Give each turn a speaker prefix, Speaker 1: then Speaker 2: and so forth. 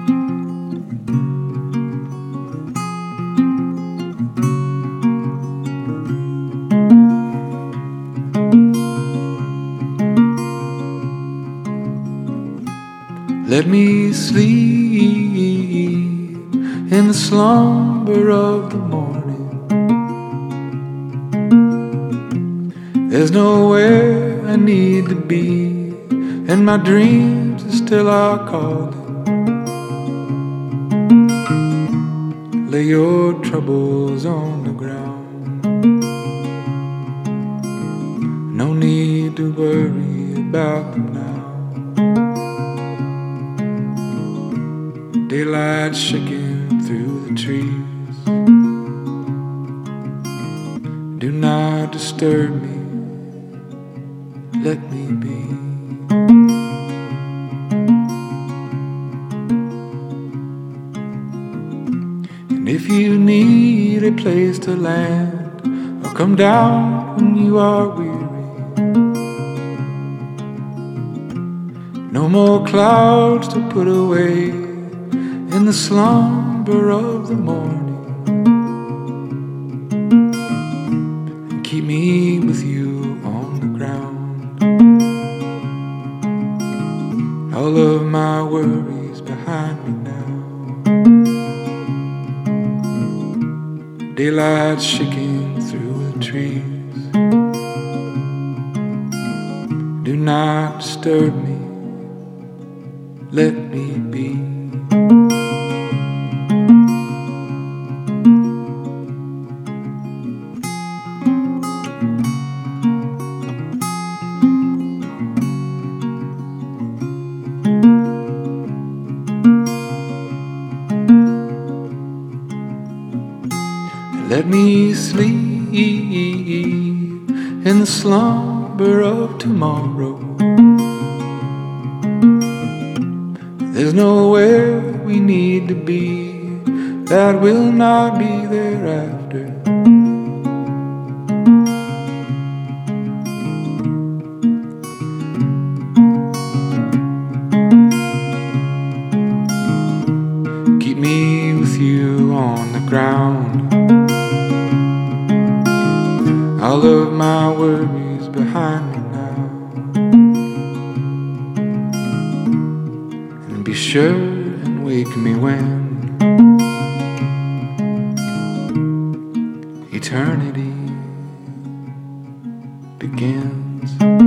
Speaker 1: Let me sleep in the slumber of the morning. There's nowhere I need to be, and my dreams are still are calling. Lay your troubles on the ground. No need to worry about them now. Daylight shaking through the trees. Do not disturb me, let me be. And if you need a place to land, I'll come down when you are weary. No more clouds to put away in the slumber of the morning, and keep me with you on the ground. All of my worries behind me now. Daylight shaking through the trees. Do not disturb me, let me be. Let me sleep in the slumber of tomorrow. There's nowhere we need to be that will not be thereafter. Keep me with you on the ground. All of my worries behind me now. And be sure and wake me when eternity begins.